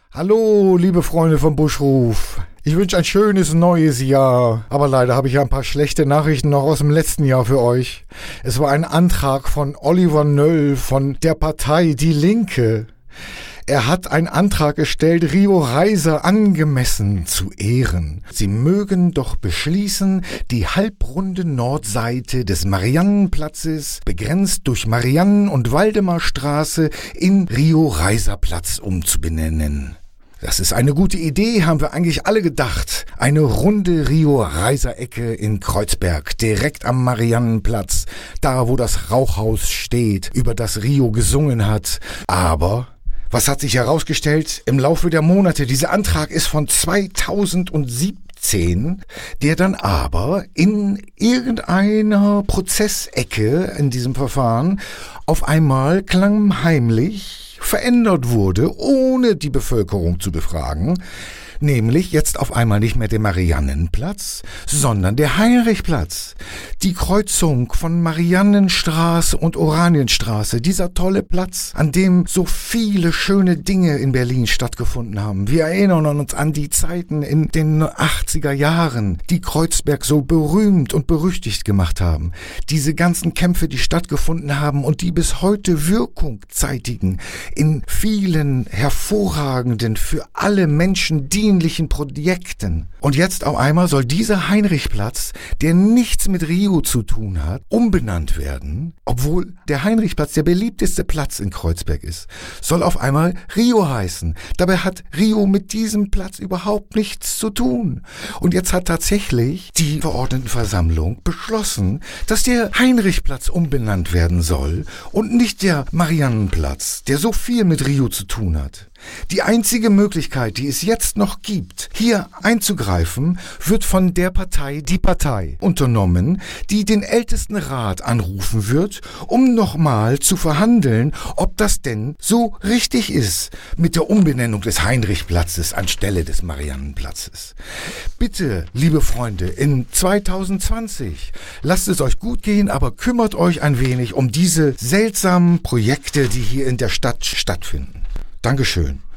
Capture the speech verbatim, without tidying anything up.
Hallo, liebe Freunde vom Buschruf. Ich wünsche ein schönes neues Jahr. Aber leider habe ich ja ein paar schlechte Nachrichten noch aus dem letzten Jahr für euch. Es war ein Antrag von Oliver Nöll von der Partei Die Linke. Er hat einen Antrag gestellt, Rio Reiser angemessen zu ehren. Sie mögen doch beschließen, die halbrunde Nordseite des Mariannenplatzes, begrenzt durch Mariannen- und Waldemarstraße, in Rio-Reiser-Platz umzubenennen. Das ist eine gute Idee, haben wir eigentlich alle gedacht. Eine runde Rio-Reiser-Ecke in Kreuzberg, direkt am Mariannenplatz, da wo das Rauchhaus steht, über das Rio gesungen hat. Aber was hat sich herausgestellt im Laufe der Monate? Dieser Antrag ist von zweitausendsiebzehn, der dann aber in irgendeiner Prozessecke in diesem Verfahren auf einmal klammheimlich verändert wurde, ohne die Bevölkerung zu befragen. Nämlich jetzt auf einmal nicht mehr der Mariannenplatz, sondern der Heinrichplatz. Die Kreuzung von Mariannenstraße und Oranienstraße, dieser tolle Platz, an dem so viele schöne Dinge in Berlin stattgefunden haben. Wir erinnern uns an die Zeiten in den achtziger Jahren, die Kreuzberg so berühmt und berüchtigt gemacht haben. Diese ganzen Kämpfe, die stattgefunden haben und die bis heute Wirkung zeitigen in vielen hervorragenden, für alle Menschen dienenden Projekten. Und jetzt auf einmal soll dieser Heinrichplatz, der nichts mit Rio zu tun hat, umbenannt werden, obwohl der Heinrichplatz der beliebteste Platz in Kreuzberg ist, soll auf einmal Rio heißen. Dabei hat Rio mit diesem Platz überhaupt nichts zu tun. Und jetzt hat tatsächlich die Verordnetenversammlung beschlossen, dass der Heinrichplatz umbenannt werden soll und nicht der Mariannenplatz, der so viel mit Rio zu tun hat. Die einzige Möglichkeit, die es jetzt noch gibt, hier einzugreifen, wird von der Partei Die Partei unternommen, die den Ältestenrat anrufen wird, um nochmal zu verhandeln, ob das denn so richtig ist mit der Umbenennung des Heinrichplatzes anstelle des Mariannenplatzes. Bitte, liebe Freunde, in zweitausendzwanzig, lasst es euch gut gehen, aber kümmert euch ein wenig um diese seltsamen Projekte, die hier in der Stadt stattfinden. Dankeschön.